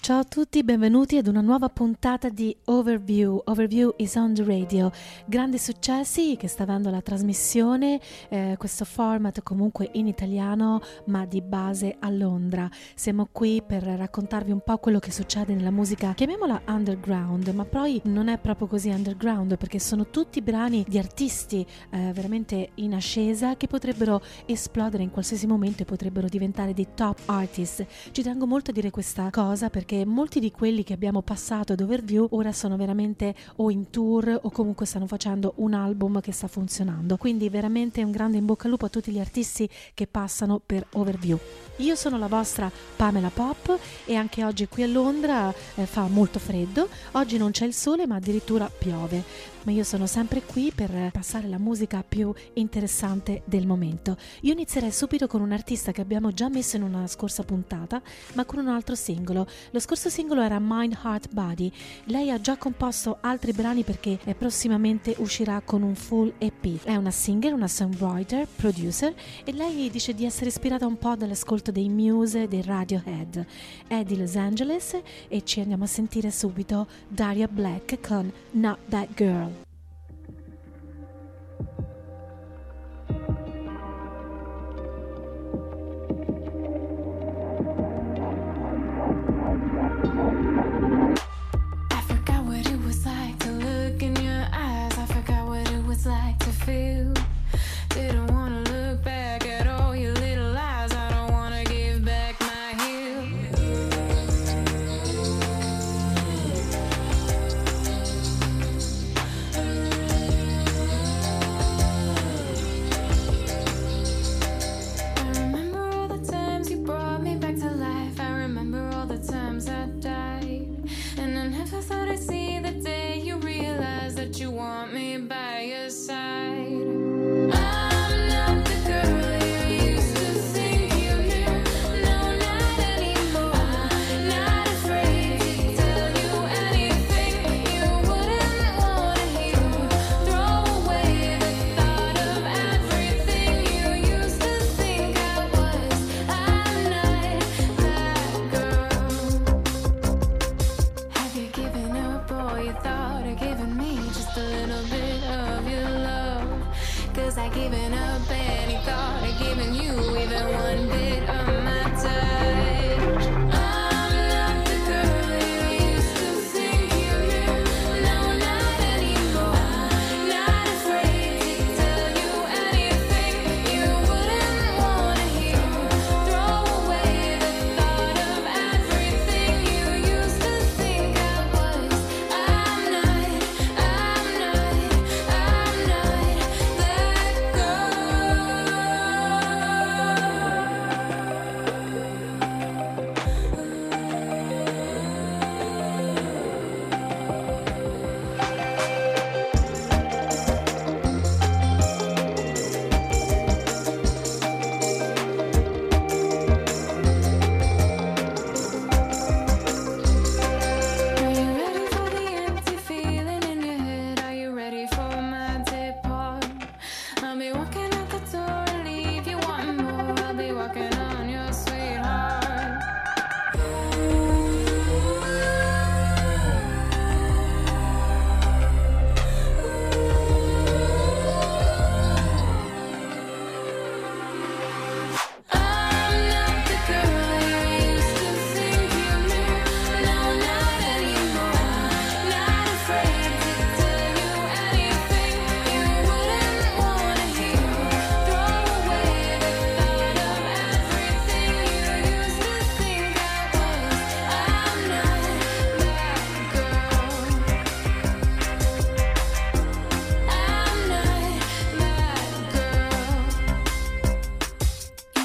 Ciao a tutti, benvenuti ad una nuova puntata di Overview. Overview is on the radio. Grandi successi che sta avendo la trasmissione, questo format comunque in italiano ma di base a Londra. Siamo qui per raccontarvi un po' quello che succede nella musica, chiamiamola underground, ma poi non è proprio così underground perché sono tutti brani di artisti veramente in ascesa che potrebbero esplodere in qualsiasi momento e potrebbero diventare dei top artist. Ci tengo molto a dire questa cosa perché molti di quelli che abbiamo passato ad Overview ora sono veramente o in tour o comunque stanno facendo un album che sta funzionando, quindi veramente un grande in bocca al lupo a tutti gli artisti che passano per Overview. Io sono la vostra Pamela Pop e anche oggi qui a Londra fa molto freddo, oggi non c'è il sole ma addirittura piove, ma io sono sempre qui per passare la musica più interessante del momento. Io inizierei subito con un artista che abbiamo già messo in una scorsa puntata, ma con un altro singolo. Lo scorso singolo era Mind, Heart, Body. Lei ha già composto altri brani perché prossimamente uscirà con un full EP. È una singer, una songwriter, producer e lei dice di essere ispirata un po' dall'ascolto dei Muse, dei Radiohead. È di Los Angeles e ci andiamo a sentire subito Daria Black con Not That Girl.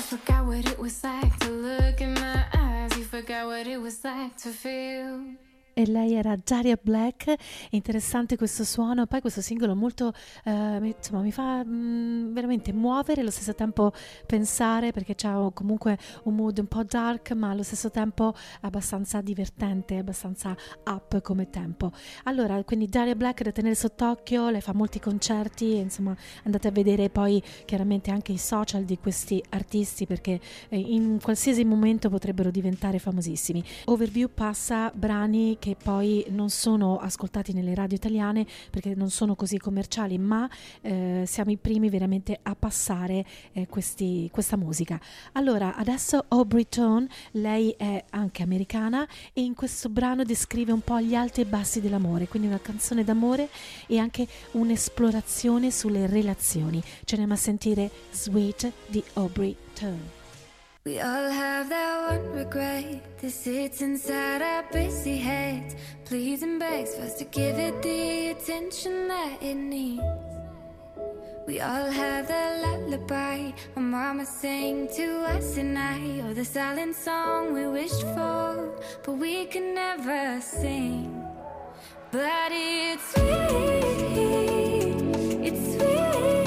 To feel E lei era Daria Black. Interessante questo suono, poi questo singolo molto insomma mi fa veramente muovere, allo stesso tempo pensare, perché c'ha comunque un mood un po' dark ma allo stesso tempo abbastanza divertente, abbastanza up come tempo. Allora, quindi Daria Black da tenere sott'occhio, lei fa molti concerti, insomma andate a vedere poi chiaramente anche i social di questi artisti, perché in qualsiasi momento potrebbero diventare famosissimi. Overview passa brani che poi non sono ascoltati nelle radio italiane perché non sono così commerciali, ma siamo i primi veramente a passare questa musica. Allora, adesso Aubrey Tone, lei è anche americana e in questo brano descrive un po' gli alti e bassi dell'amore, quindi una canzone d'amore e anche un'esplorazione sulle relazioni. Ce ne andiamo a sentire Sweet di Aubrey Tone. We all have that one regret that sits inside our busy heads, pleads and begs for us to give it the attention that it needs. We all have that lullaby our mama sang to us at night, or the silent song we wished for but we could never sing. But it's sweet, it's sweet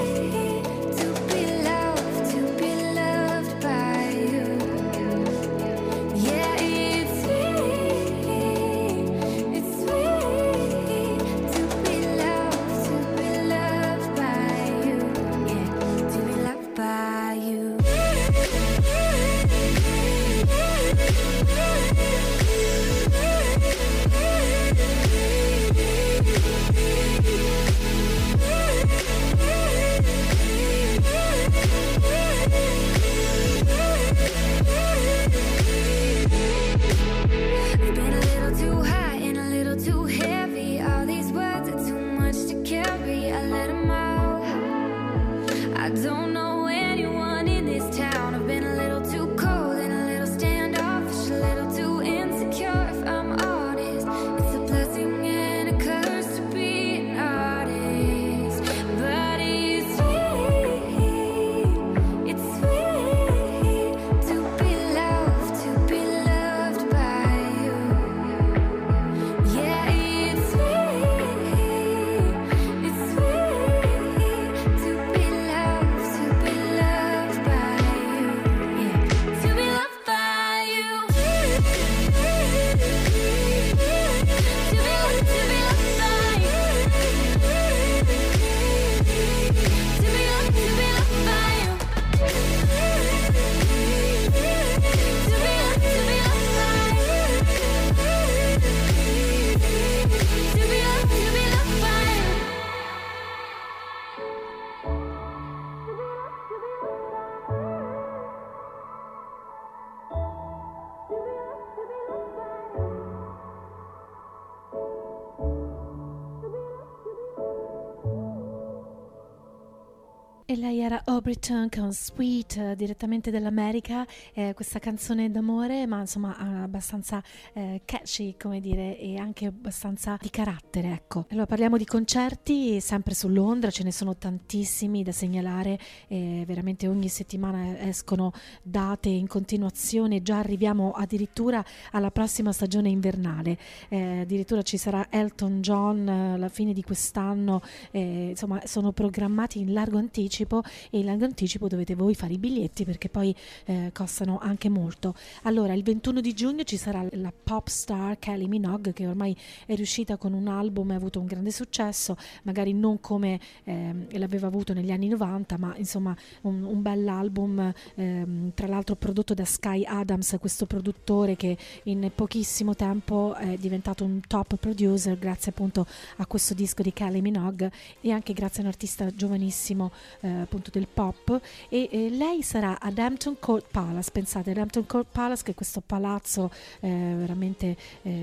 E lei era Aubrey Tone con Sweet, direttamente dall'America, questa canzone d'amore, ma insomma abbastanza catchy, come dire, e anche abbastanza di carattere, ecco. Allora parliamo di concerti, sempre su Londra, ce ne sono tantissimi da segnalare, veramente ogni settimana escono date in continuazione, già arriviamo addirittura alla prossima stagione invernale, addirittura ci sarà Elton John alla fine di quest'anno, insomma sono programmati in largo anticipo, e in largo anticipo dovete voi fare i biglietti perché poi costano anche molto. Allora il 21 di giugno ci sarà la pop star Kylie Minogue, che ormai è riuscita con un album e ha avuto un grande successo, magari non come l'aveva avuto negli anni 90, ma insomma un bell'album, tra l'altro prodotto da Sky Adams, questo produttore che in pochissimo tempo è diventato un top producer grazie appunto a questo disco di Kylie Minogue e anche grazie a un artista giovanissimo appunto del pop, e lei sarà ad Hampton Court Palace. Pensate, ad Hampton Court Palace, che è questo palazzo veramente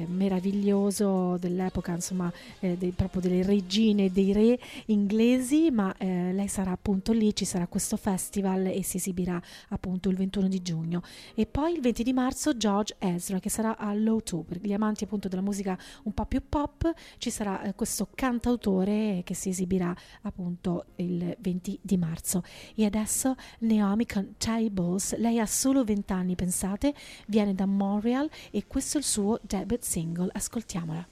meraviglioso dell'epoca, insomma proprio delle regine e dei re inglesi, ma lei sarà appunto lì, ci sarà questo festival e si esibirà appunto il 21 di giugno. E poi il 20 di marzo George Ezra, che sarà all'O2, per gli amanti appunto della musica un po' più pop, ci sarà questo cantautore che si esibirà appunto il 20 di marzo. marzo. E adesso Naomi con Tables, lei ha solo 20 anni, pensate, viene da Montreal e questo è il suo debut single, ascoltiamola.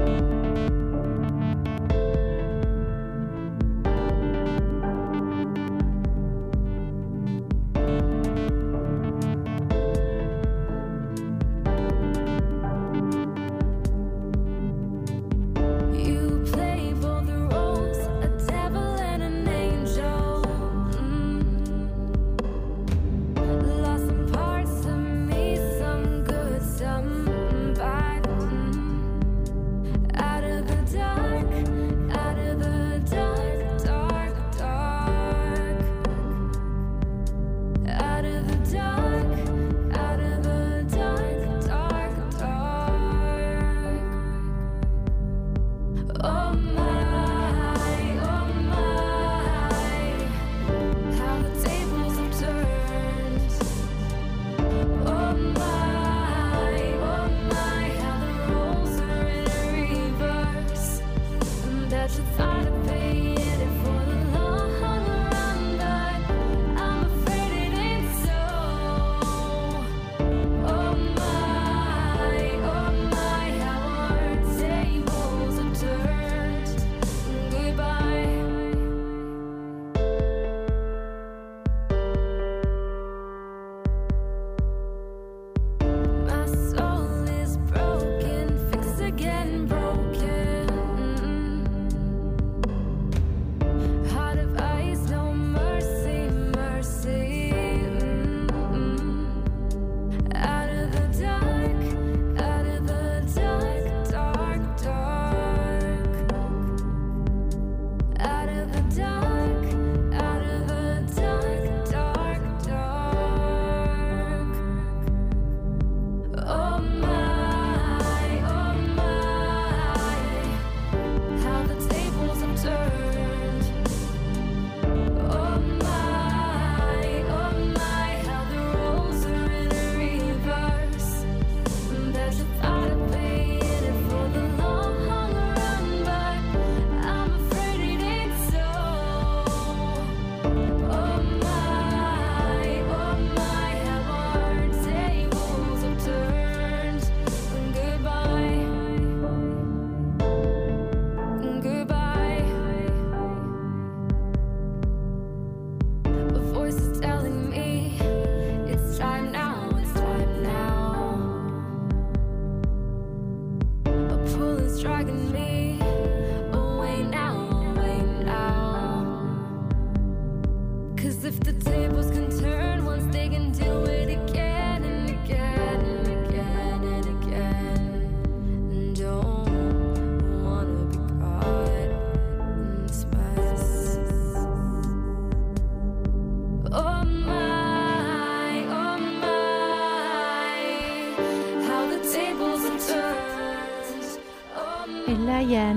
Lei è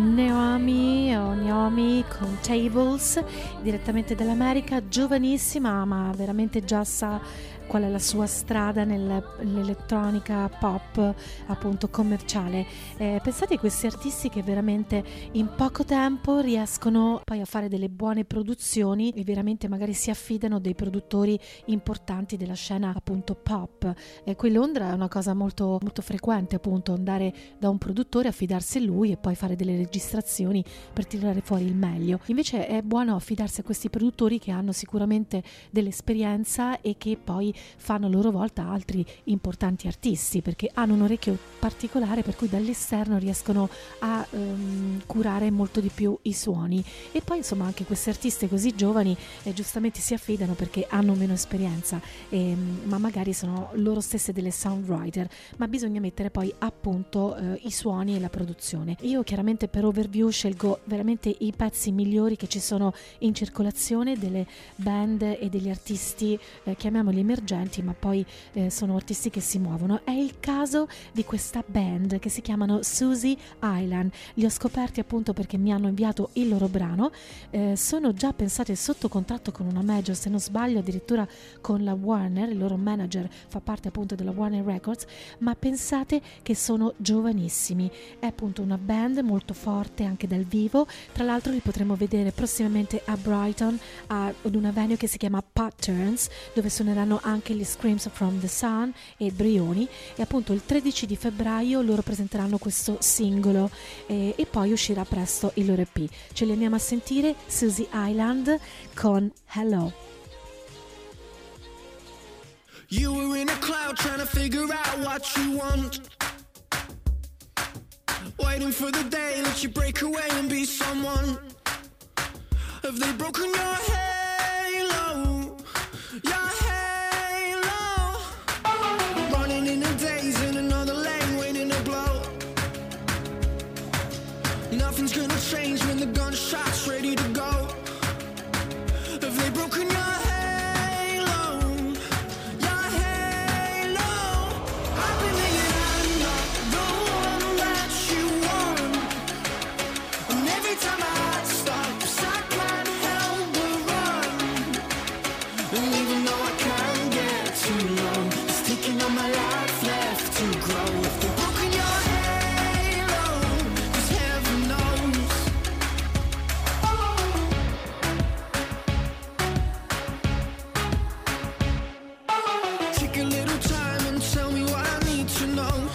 Naomi con Tables, direttamente dall'America, giovanissima ma veramente già sa qual è la sua strada nell'elettronica pop appunto commerciale. Pensate a questi artisti che veramente in poco tempo riescono poi a fare delle buone produzioni e veramente magari si affidano dei produttori importanti della scena appunto pop. Qui a Londra è una cosa molto, molto frequente appunto andare da un produttore, affidarsi a lui e poi fare delle registrazioni per tirare fuori il meglio. Invece è buono affidarsi a questi produttori che hanno sicuramente dell'esperienza e che poi fanno a loro volta altri importanti artisti, perché hanno un orecchio particolare per cui dall'esterno riescono a curare molto di più i suoni. E poi insomma anche questi artisti così giovani giustamente si affidano perché hanno meno esperienza, ma magari sono loro stesse delle songwriter, ma bisogna mettere poi appunto i suoni e la produzione. Io chiaramente per Overview scelgo veramente i pezzi migliori che ci sono in circolazione, delle band e degli artisti chiamiamoli emergenti emergenti, ma poi sono artisti che si muovono. È il caso di questa band che si chiamano Susie Island. Li ho scoperti appunto perché mi hanno inviato il loro brano. Sono già pensati sotto contratto con una major, se non sbaglio addirittura con la Warner. Il loro manager fa parte appunto della Warner Records, ma pensate che sono giovanissimi. È appunto una band molto forte anche dal vivo. Tra l'altro li potremo vedere prossimamente a Brighton ad una venue che si chiama Patterns, dove suoneranno anche gli Screams from the Sun e Brioni, e appunto il 13 di febbraio loro presenteranno questo singolo e poi uscirà presto il loro EP. Ce li andiamo a sentire, Susie Island con Hello. You were in a cloud trying to figure out what you want, waiting for the day that you break away and be someone. Have they broken your halo? Your halo? Running in a daze in another lane, waiting to blow. Nothing's gonna change when the gunshot's ready to go. Have they broken your halo? Your halo? I've been thinking I'm not the one that you want, and every time I stop, I can't help but run. And even though I can't get too long, it's taking all my life left to grow. If they've broken your halo, 'cause heaven knows. Take a little time and tell me what I need to know.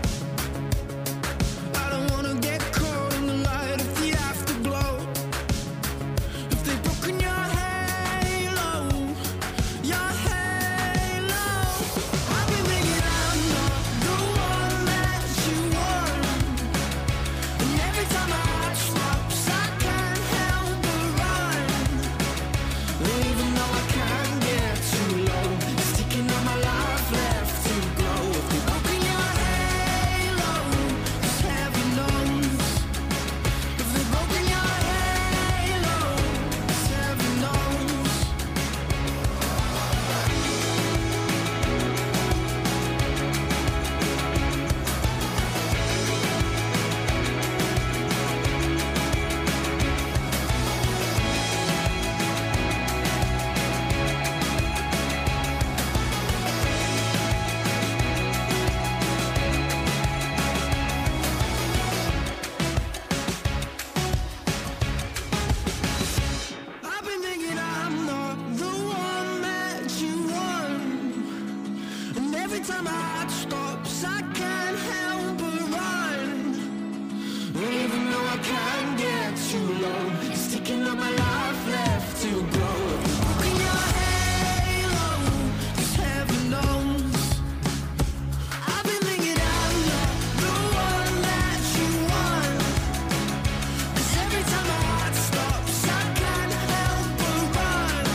I don't wanna get caught in the light of the afterglow. If they've broken your halo, your halo. I've been thinking I'm not the one that you want, and every time I stop, I can't help but run. Even though I can't get too low, it's taking all my life left to grow. If they've broken your halo, 'cause heaven knows. If they've broken your halo, 'cause heaven knows. I've been thinking I'm not the one that you want, and every time I stop, I can't help but run. Even though I can't get too low, it's taking all my life left to grow. Broken your halo, 'cause heaven knows. I've been thinking I'm not the one that you want, 'cause every time I stop, I can't help but run.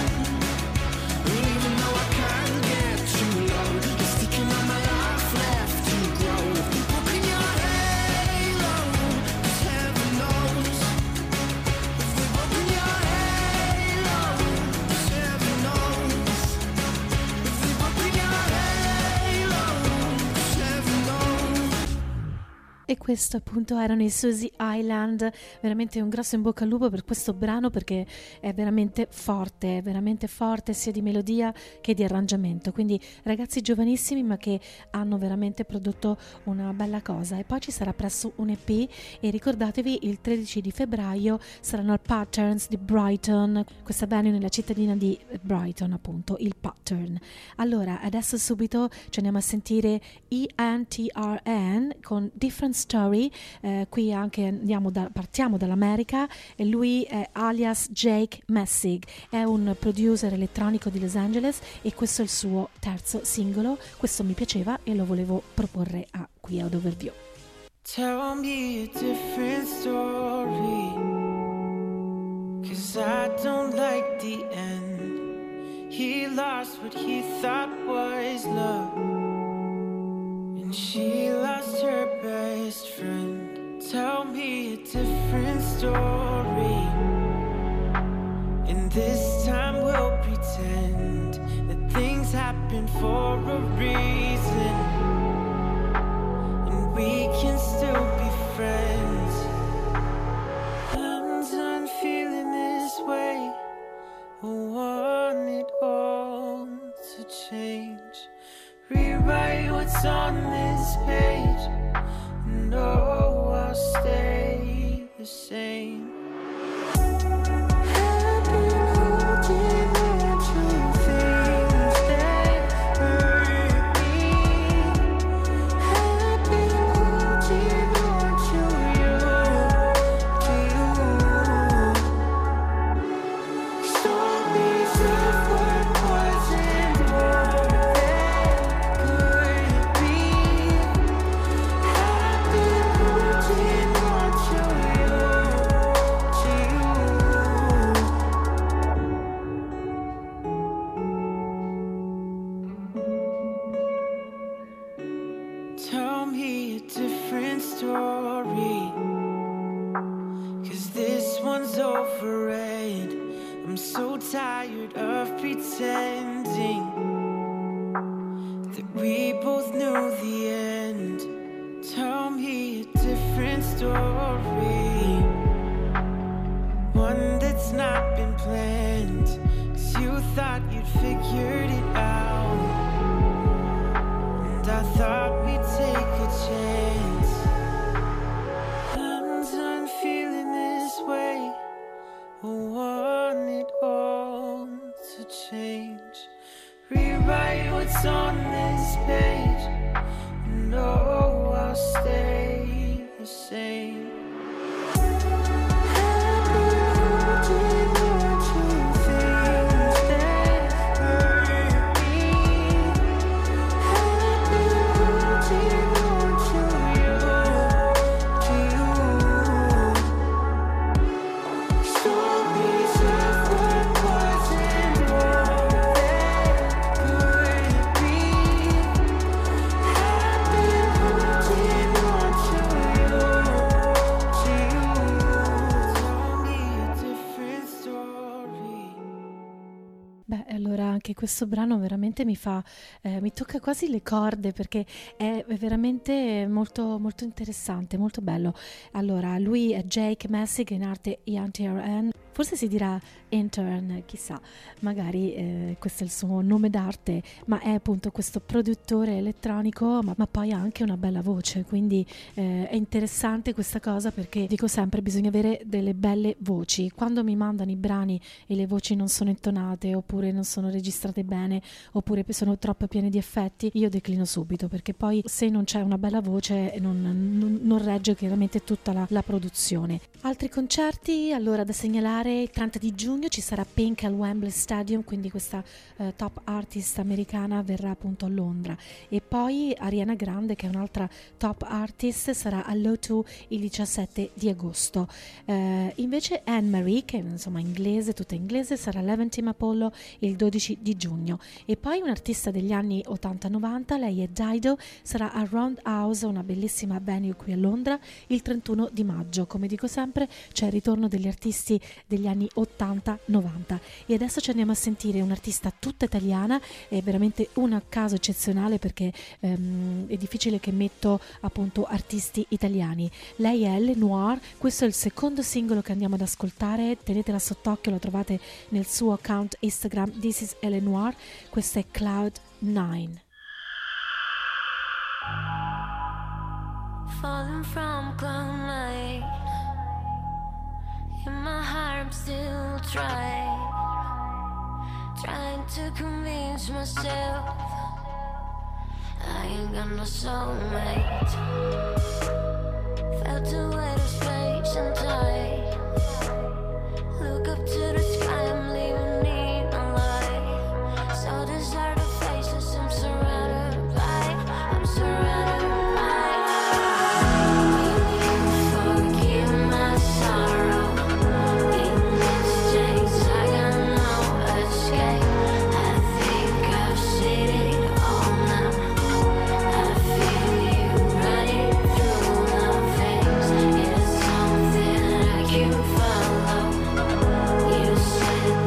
Even though I can't get too low, it's taking all my life left to grow. If they've broken your halo, 'cause heaven knows. If they've broken your halo, 'cause heaven knows. If they've broken your halo, 'cause heaven knows. E questo appunto erano i Susie Island. Veramente un grosso in bocca al lupo per questo brano, perché è veramente forte sia di melodia che di arrangiamento. Quindi ragazzi giovanissimi, ma che hanno veramente prodotto una bella cosa. E poi ci sarà presto un EP, e ricordatevi il 13 di febbraio saranno al Patterns di Brighton, questa venue nella cittadina di Brighton, appunto il Pattern. Allora adesso subito ci andiamo a sentire ENTRN con Different Story. Qui anche partiamo dall'America, e lui è alias Jake Messig, è un producer elettronico di Los Angeles, e questo è il suo terzo singolo. Questo mi piaceva e lo volevo proporre qui ad Overview. Tell me a different story, 'cause I don't like the end. He lost what he thought was love, and she lost her best friend. Tell me a different story, and this time we'll pretend that things happen happening for a reason, and we can still be friends. I'm done feeling this way. I want it all to change. Rewrite what's on this page. No, I'll stay the same. I've been holding on to things that hurt me. I've been holding on to you. Stories of what wasn't more than could be. I've been holding on to you. Tell me a different story, 'cause this one's over and I'm so tired of pretending that we both knew the end. Tell me a different story, one that's not been planned, 'cause you thought you'd figured it out, and I thought we'd take a chance. I'm done feeling this way. I want it all to change. Rewrite what's on this page. No, I'll stay the same. I've been holding on to things that hurt me. I've been holding on to you. Stories of what wasn't more than could be. I've been holding on to you. Tell me a different story. Beh, allora anche questo brano veramente mi tocca quasi le corde, perché è veramente molto, molto interessante, molto bello. Allora, lui è Jake Messig, in arte INTRN, forse si dirà intern, chissà, magari questo è il suo nome d'arte, ma è appunto questo produttore elettronico, ma poi ha anche una bella voce, quindi è interessante questa cosa, perché dico sempre bisogna avere delle belle voci. Quando mi mandano i brani e le voci non sono intonate, oppure non sono registrate bene, oppure sono troppo piene di effetti, io declino subito, perché poi se non c'è una bella voce non regge chiaramente tutta la produzione. Altri concerti, allora, da segnalare: il 30 di giugno ci sarà Pink al Wembley Stadium, quindi questa top artist americana verrà appunto a Londra, e poi Ariana Grande, che è un'altra top artist, sarà all'O2 il 17 di agosto. Invece Anne-Marie, che insomma inglese, tutta inglese, sarà all'Eventim Apollo il 12 di giugno. E poi un'artista degli anni 80-90, lei è Dido, sarà a Roundhouse, una bellissima venue qui a Londra, il 31 di maggio. Come dico sempre, c'è il ritorno degli artisti degli anni 80-90. E adesso ci andiamo a sentire un'artista tutta italiana, è veramente un caso eccezionale, perché è difficile che metto appunto artisti italiani. Lei è Lenoir, questo è il secondo singolo che andiamo ad ascoltare, tenetela sott'occhio, la trovate nel suo account Instagram, This is Lenoir, questo è Cloud 9. Falling from cloud nine, in my heart I'm still trying to convince myself I ain't got no soulmate. Felt the weight of space and time. Look up to the sky, I'm leaving in a light. So deserted faces, I'm surrounded by. Forgive my sorrow. In this chase, I got no escape. I think I've seen it all now. I feel you running through my veins. It's something I can follow. You said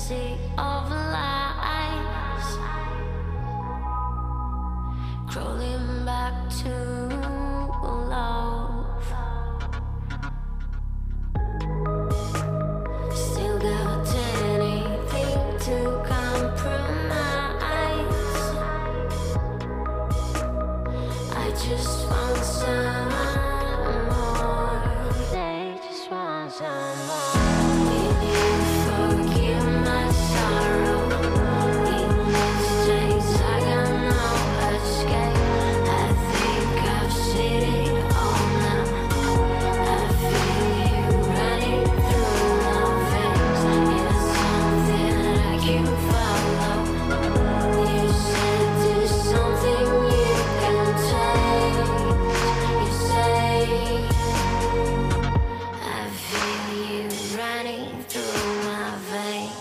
sea of lies, crawling back to love. Still got anything to compromise. I just want some more. They just want some more. Will you forgive my sorrow? In these days I got no escape. I think I've seen it all now. I feel you running through my veins. It's something I can follow. You said there's something you can take. You say I feel you running through my veins.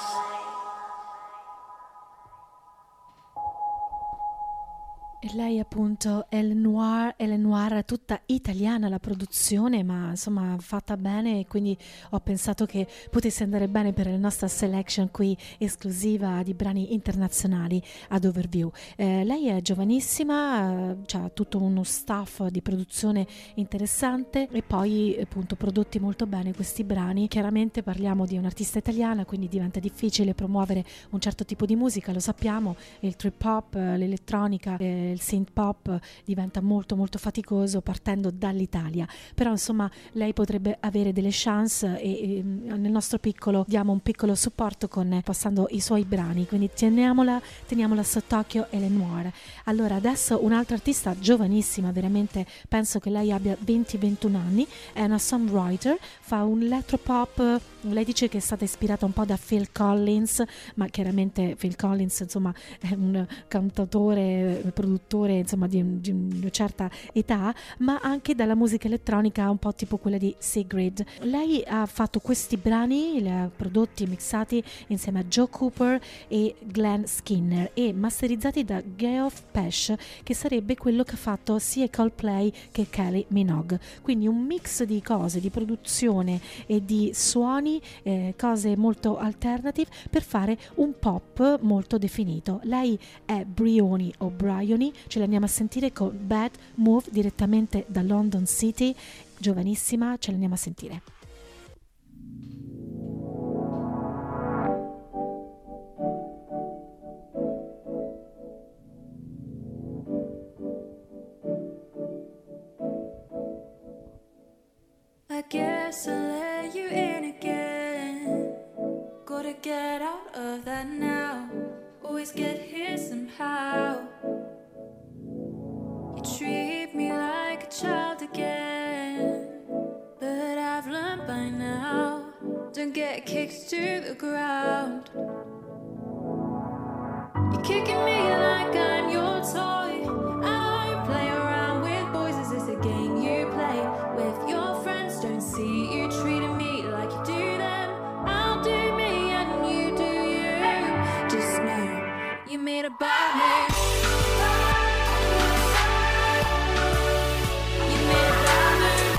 E lei appunto Ele Noir, tutta italiana la produzione, ma insomma fatta bene, e quindi ho pensato che potesse andare bene per la nostra selection qui esclusiva di brani internazionali ad Overview. Lei è giovanissima, ha tutto uno staff di produzione interessante e poi appunto prodotti molto bene questi brani. Chiaramente parliamo di un'artista italiana, quindi diventa difficile promuovere un certo tipo di musica, lo sappiamo, il trip hop, l'elettronica, il synth pop diventa molto molto faticoso partendo dall'Italia, però insomma lei potrebbe avere delle chance e nel nostro piccolo diamo un piccolo supporto passando i suoi brani, quindi teniamola sott'occhio Ele Noir. Allora adesso un'altra artista giovanissima, veramente penso che lei abbia 20-21 anni, è una songwriter, fa un electropop. Lei dice che è stata ispirata un po' da Phil Collins, ma chiaramente Phil Collins insomma è un cantautore, produttore insomma di una certa età, ma anche dalla musica elettronica un po' tipo quella di Sigrid. Lei ha fatto questi brani, li ha prodotti e mixati insieme a Joe Cooper e Glenn Skinner e masterizzati da Geoff Pesh, che sarebbe quello che ha fatto sia Coldplay che Kylie Minogue. Quindi un mix di cose, di produzione e di suoni, cose molto alternative per fare un pop molto definito. Lei è Bryony O'Brien, ce l'andiamo a sentire con Bad Move direttamente da London City, giovanissima, ce l'andiamo a sentire. I guess I'll let you in again. Gotta get out of that now. Always get here somehow. You treat me like a child again, but I've learned by now, don't get kicked to the ground. You're kicking me like I'm your toy. I don't play around with boys. Is this a game you play with your friends? Don't see you treating me like you do them. I'll do me and you do you. Just know you made a bad move. You made a bad move.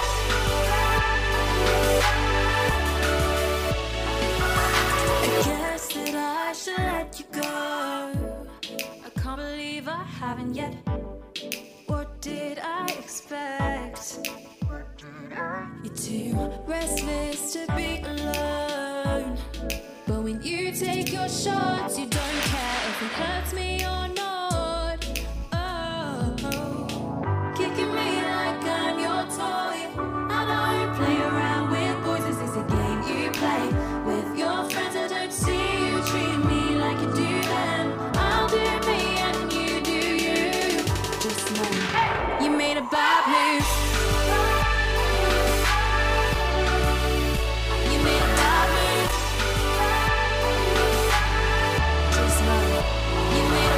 I guess that I should let you go. I can't believe I haven't yet. What did I expect? You're too restless to be alone, but when you take your shots, you don't care if it hurts me or not. Oh, kicking me like I'm your toy. I don't play around with boys. Is this a game you play with your friends? I don't see you treat me like you do them. I'll do me and you do you. Just know you made a bad move. You made a bad move. Just know you made a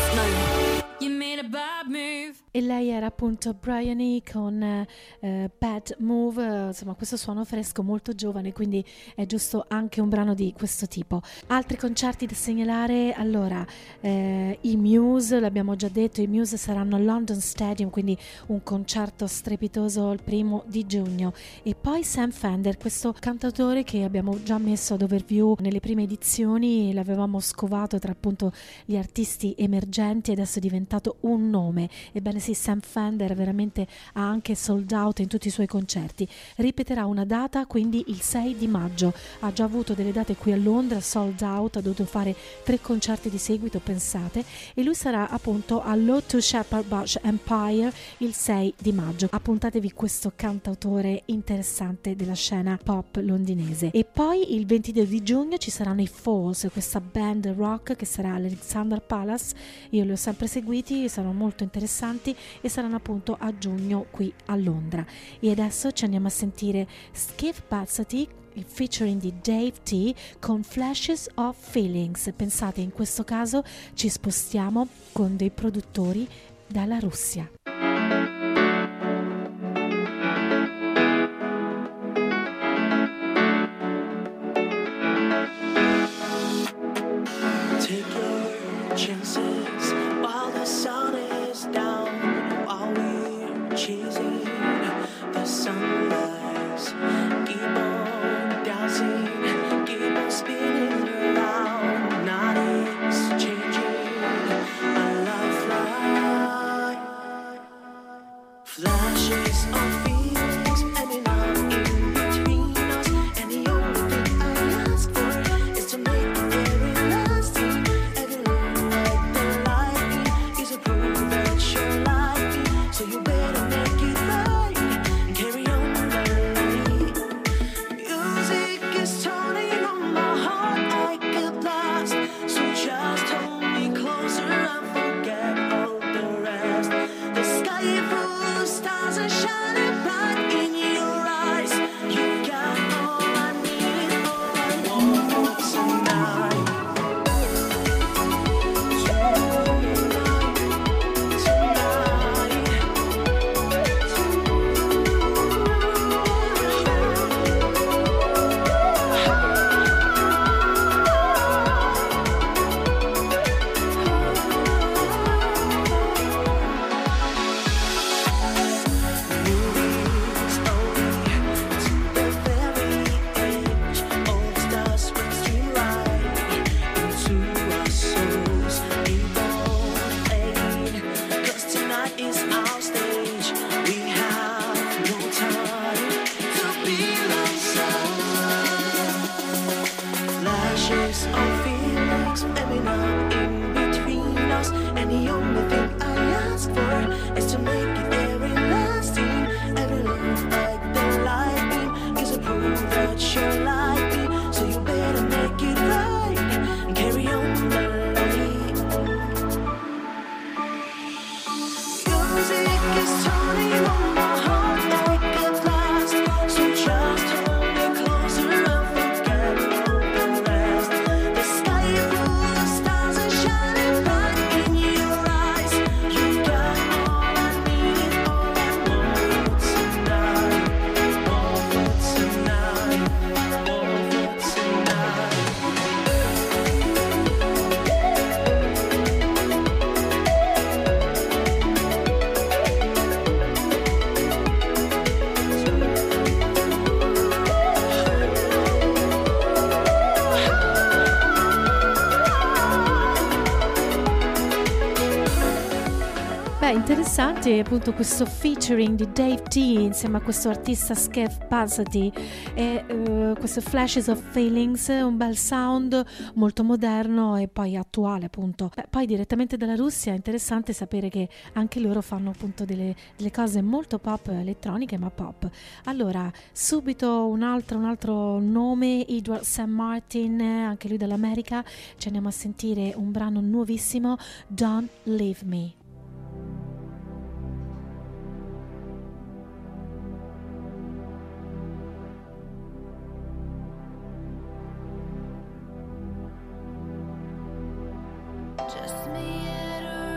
last night. You made a bad move. E lei era appunto Bryony con Bad Move, insomma questo suono fresco, molto giovane, quindi è giusto anche un brano di questo tipo. Altri concerti da segnalare, allora i Muse, l'abbiamo già detto, i Muse saranno al London Stadium, quindi un concerto strepitoso il 1 di giugno. E poi Sam Fender, questo cantautore che abbiamo già messo ad Overview nelle prime edizioni, l'avevamo scovato tra appunto gli artisti emergenti, adesso è diventato un nome. Ebbene sì, Sam Fender veramente ha anche sold out in tutti i suoi concerti. Ripeterà una data, quindi il 6 di maggio. Ha già avuto delle date qui a Londra, sold out, ha dovuto fare 3 concerti di seguito, pensate, e lui sarà appunto all'O2 Shepherd Bush Empire il 6 di maggio. Appuntatevi questo cantautore interessante della scena pop londinese. E poi il 22 di giugno ci saranno i Falls, questa band rock che sarà all'Alexandra Palace. Io li ho sempre seguiti, sono molto interessanti e saranno appunto a giugno qui a Londra. E adesso ci andiamo a sentire Skiff Pazzati featuring di Dave T con Flashes of Feelings. Pensate, in questo caso ci spostiamo con dei produttori dalla Russia. Interessante appunto questo featuring di Dave T insieme a questo artista Skiff Pazzati e questo Flashes of Feelings, un bel sound molto moderno e poi attuale appunto. Poi direttamente dalla Russia è interessante sapere che anche loro fanno appunto delle cose molto pop, elettroniche ma pop. Allora subito un altro nome, Edward Sam Martin, anche lui dall'America. Ci andiamo a sentire un brano nuovissimo, Don't Leave Me. Just me at a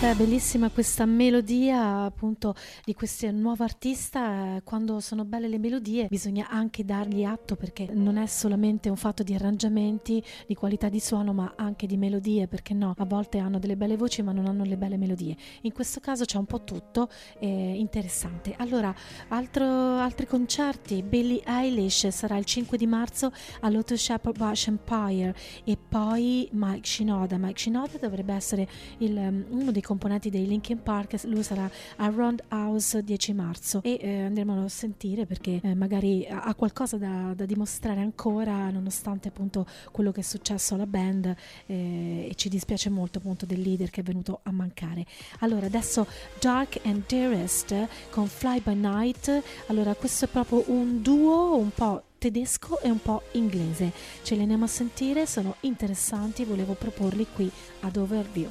Beh, bellissima questa melodia appunto di questo nuovo artista. Quando sono belle le melodie bisogna anche dargli atto, perché non è solamente un fatto di arrangiamenti, di qualità di suono, ma anche di melodie, perché no, a volte hanno delle belle voci ma non hanno le belle melodie. In questo caso c'è un po' tutto, interessante. Allora, altri concerti. Billie Eilish sarà il 5 di marzo all'Otto Shepherd Bush Empire, e poi Mike Shinoda dovrebbe essere uno dei componenti dei Linkin Park. Lui sarà a Roundhouse 10 marzo e andremo a sentire, perché magari ha qualcosa da dimostrare ancora, nonostante appunto quello che è successo alla band, e ci dispiace molto appunto del leader che è venuto a mancare. Allora adesso Dark and Dearest con Fly By Night. Allora questo è proprio un duo un po' tedesco e un po' inglese, ce li andiamo a sentire, sono interessanti, volevo proporli qui ad Overview.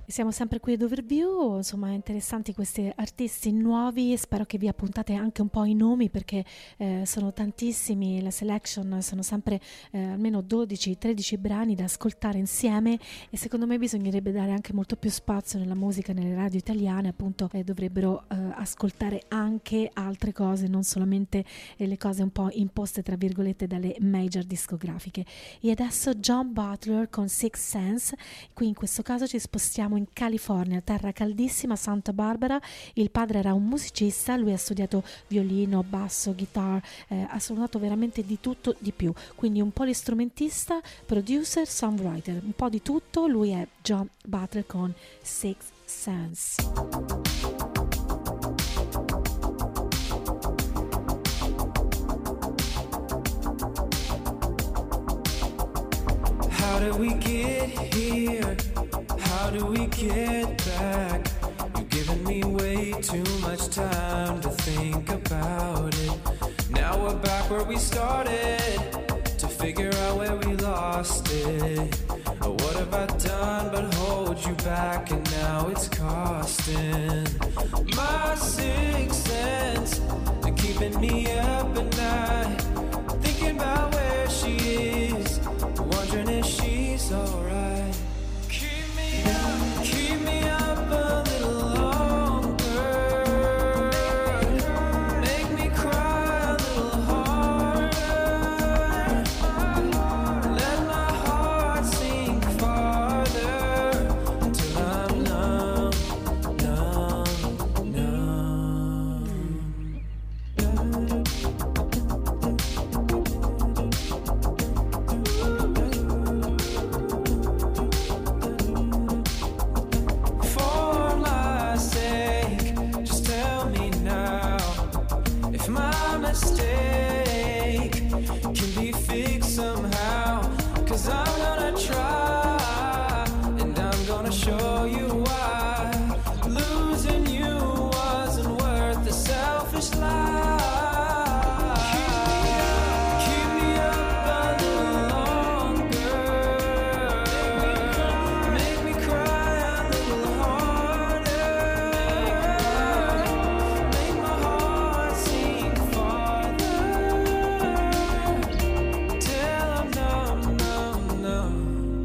Siamo sempre qui ad Overview, insomma interessanti questi artisti nuovi, spero che vi appuntate anche un po' i nomi perché sono tantissimi, la selection sono sempre almeno 12-13 brani da ascoltare insieme e secondo me bisognerebbe dare anche molto più spazio nella musica, nelle radio italiane, appunto dovrebbero ascoltare anche altre cose, non solamente le cose un po' imposte tra virgolette dalle major discografiche. E adesso John Butler con Sixth Sense, qui in questo caso ci spostiamo in California, terra caldissima, Santa Barbara. Il padre era un musicista, lui ha studiato violino, basso, guitar, ha suonato veramente di tutto di più, quindi un polistrumentista, producer, songwriter, un po' di tutto. Lui è John Butler con Sixth Sense. How did we get here? How do we get back? You've given me way too much time to think about it. Now we're back where we started, to figure out where we lost it. What have I done but hold you back, and now it's costing my sixth sense, keeping me up at night, thinking about where she is, wondering if she's alright. Keep me up a little longer, make me cry a little harder, let my heart sink farther until I'm numb, numb, numb. Mistake can be fixed somehow, 'cause I'm gonna try, and I'm gonna show you why losing you wasn't worth the selfish lie. Keep me up a little longer, make me cry a little harder, make my heart sink farther till I'm numb, numb, numb.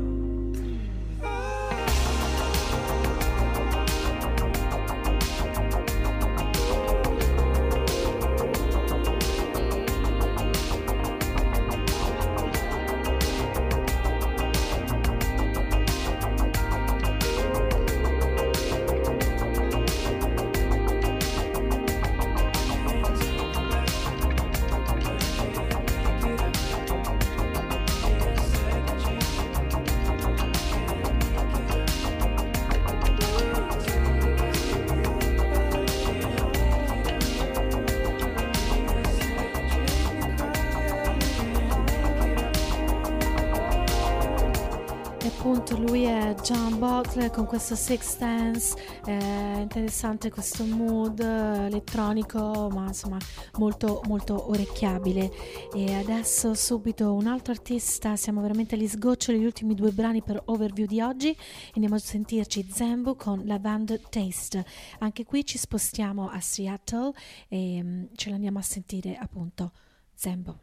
Appunto lui è John Butler con questo Sixth Sense, interessante questo mood elettronico ma insomma molto molto orecchiabile. E adesso subito un altro artista, siamo veramente agli sgoccioli, gli ultimi due brani per Overview di oggi, andiamo a sentirci Zembo con Lavender Taste. Anche qui ci spostiamo a Seattle e ce l'andiamo a sentire appunto Zembo.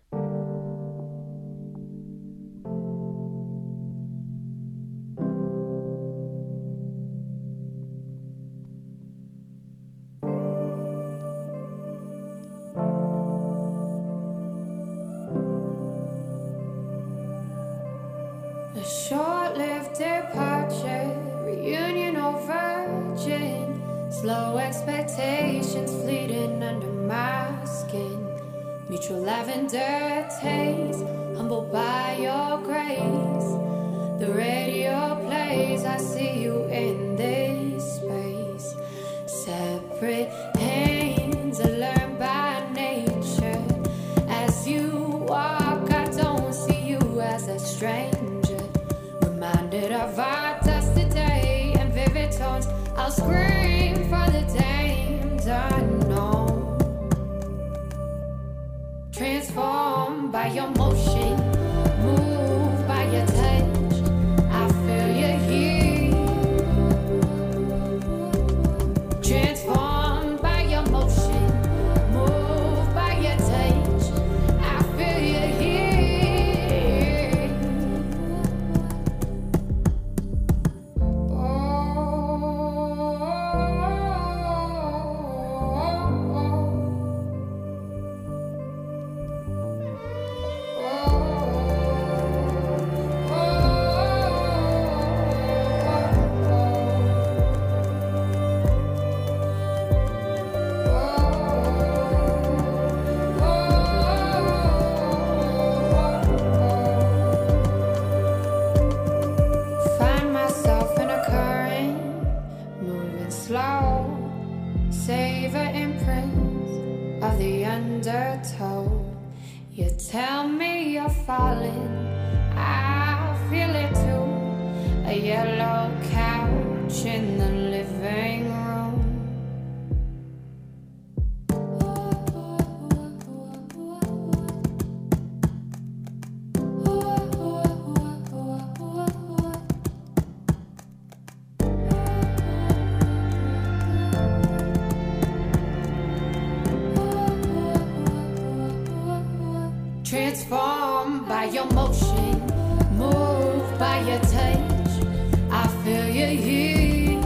A short-lived departure, reunion or virgin, slow expectations fleeting under my skin, mutual lavender taste, humbled by your grace. The radio plays, I see you in this space. Separate hands, I learn by nature. As you walk, I don't see you as a stranger. Reminded of our dusty day and vivid tones, I'll scream for the dames unknown. Transformed by your motion, moved by your touch, I feel you here. never told. You tell me you're falling, I feel it too. A yellow couch in the living room. Transformed by your motion, moved by your touch, I feel you here.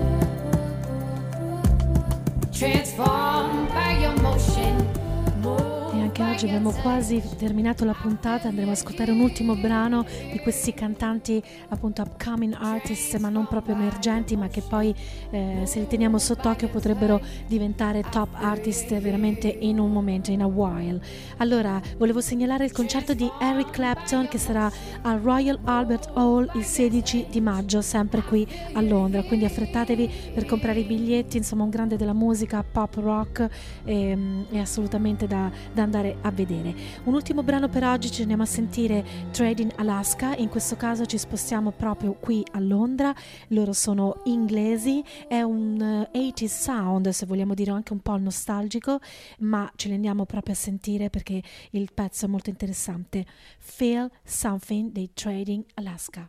Transformed by your motion. E anche oggi abbiamo quasi terminato la puntata, andremo ad ascoltare un ultimo brano di questi cantanti appunto upcoming artist, ma non proprio emergenti, ma che poi se li teniamo sott'occhio potrebbero diventare top artist veramente in un momento, in a while. Allora, volevo segnalare il concerto di Eric Clapton che sarà al Royal Albert Hall il 16 di maggio, sempre qui a Londra, quindi affrettatevi per comprare i biglietti, insomma un grande della musica pop rock, è assolutamente da andare a vedere. Un ultimo brano per oggi, ci andiamo a sentire Trading Alaska, in questo caso ci spostiamo proprio qui a Londra, loro sono inglesi, è un 80s sound, se vogliamo dire anche un po' nostalgico, ma ce li andiamo proprio a sentire perché il pezzo è molto interessante. Feel Something dei Trading Alaska.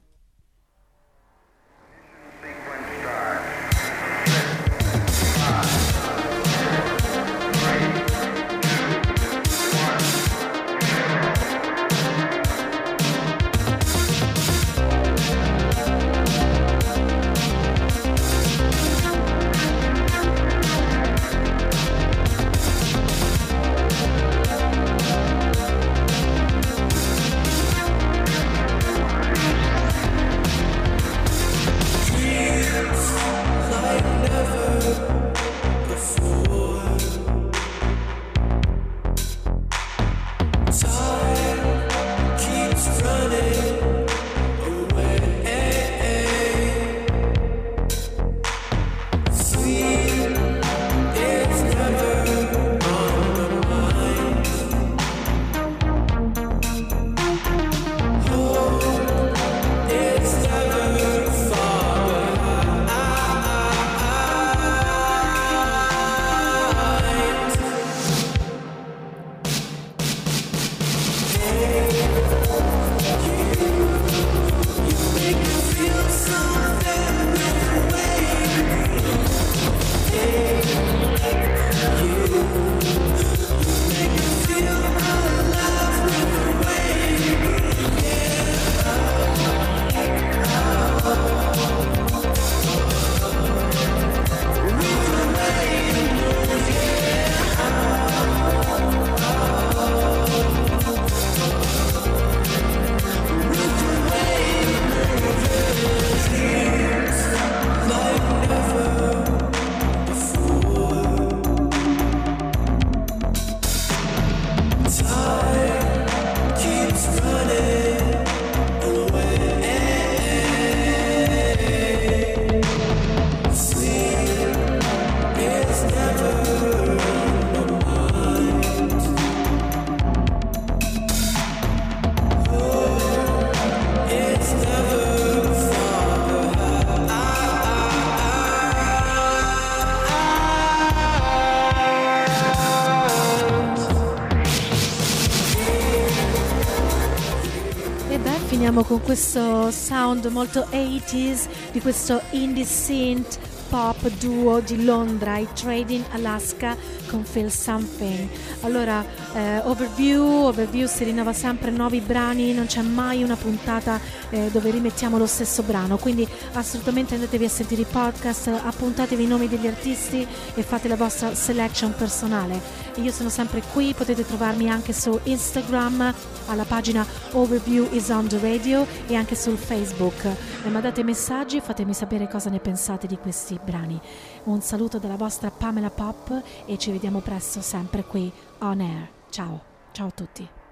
Con questo sound molto 80s di questo indie synth pop duo di Londra, i Trading Alaska con Feel Something. Allora, Overview si rinnova sempre nuovi brani, non c'è mai una puntata dove rimettiamo lo stesso brano, quindi assolutamente andatevi a sentire i podcast, appuntatevi i nomi degli artisti e fate la vostra selection personale. Io sono sempre qui, potete trovarmi anche su Instagram alla pagina Overview is on the radio e anche sul Facebook. Mandate messaggi e fatemi sapere cosa ne pensate di questi brani. Un saluto dalla vostra Pamela Pop e ci vediamo presto sempre qui on air. Ciao a tutti.